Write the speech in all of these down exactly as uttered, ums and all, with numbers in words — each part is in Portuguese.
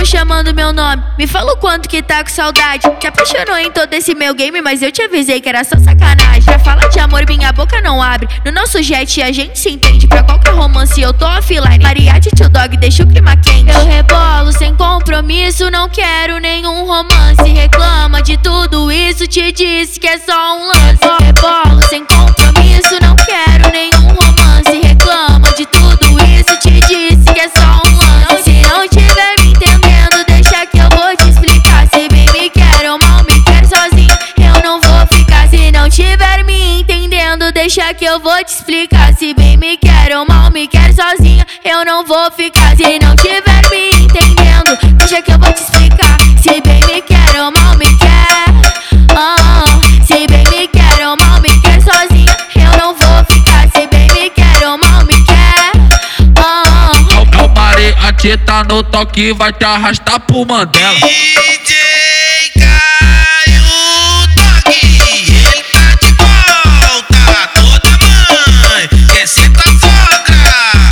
baixinho chamando meu nome. Me fala o quanto que tá com saudade. Te apaixonou em todo esse meu game, mas eu te avisei que era só sacanagem. Pra falar de amor, minha boca não abre. No nosso jet a gente se entende. Pra qualquer romance eu tô offline. Mariachi, tio dog, deixa o clima quente. Eu rebolo sem compromisso, não quero nenhum romance. Reclama de tudo isso, te disse que é só um lance. Eu rebolo sem compromisso, não quero nenhum romance. Reclama de tudo isso, te disse que é só um lance. Se não tiver me entendendo, deixa que eu vou te explicar. Se bem me quer ou mal me quer sozinho, eu não vou ficar. Se não tiver me entendendo, deixa que eu vou te explicar. Se bem me quer ou mal me quer sozinho, eu não vou ficar. Se não tiver me entendendo, deixa que eu vou te explicar. Se bem me quer ou mal me quer, ah, se bem me quer ou mal me quer sozinho, eu não vou ficar. Se bem me quer ou mal me quer, ah. É o Mariachi, tá no toque, vai te arrastar pro Mandela. D J Caio Toque, ele tá de volta. Toda mãe quer ser tua sogra.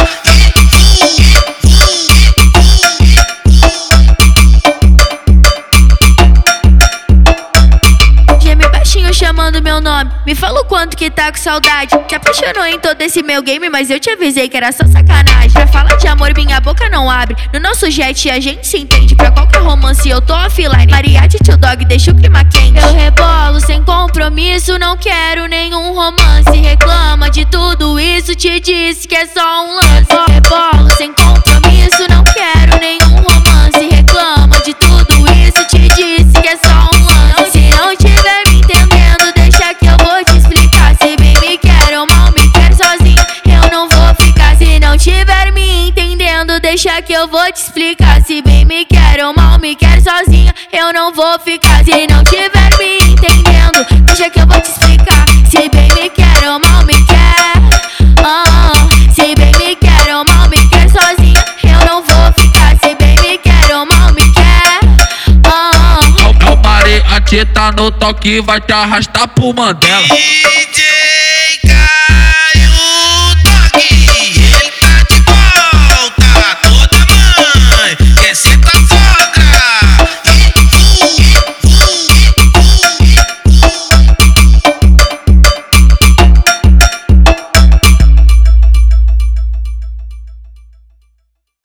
Geme baixinho chamando meu nome. Me fala o quanto que tá com saudade. Te apaixonou em todo esse meu game, mas eu te avisei que era só sacanagem. Pra falar de amor, minha boca não abre. No nosso jet a gente se entende. Pra qualquer romance eu tô offline. Mariachi, tio dog, deixa o clima quente. Eu rebolo sem compromisso, não quero nenhum romance. Reclama de tudo isso, te disse que é só um lance. Eu rebolo sem compromisso, não quero nenhum romance. Reclama de tudo isso, te disse que é só um lance. Se não tiver me entendendo, deixa que eu vou te explicar. Se bem me quer ou mal me quer sozinho, eu não vou ficar. Se não tiver me entendendo, deixa que eu vou te explicar. Se bem me quer ou mal me quer sozinho, eu não vou ficar. Se não tiver me entendendo, deixa que eu vou te explicar. Se bem me quer ou mal me quer, ah, se bem me quer ou mal me quer sozinho, eu não vou ficar. Se bem me quer ou mal me quer, ah. É o Mariachi, tá no toque, vai te arrastar pro Mandela. D J